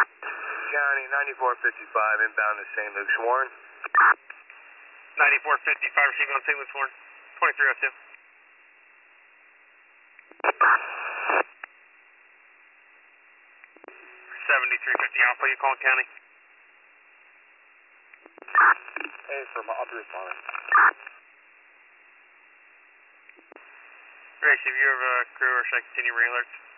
County 9455 inbound to St. Luke's Warren. 9455 receiving on St. Luke's Warren. 2302. 7350 Alpha, you calling County? Hey, from up here responding. Grace, if you have a crew or should I continue ring alerts?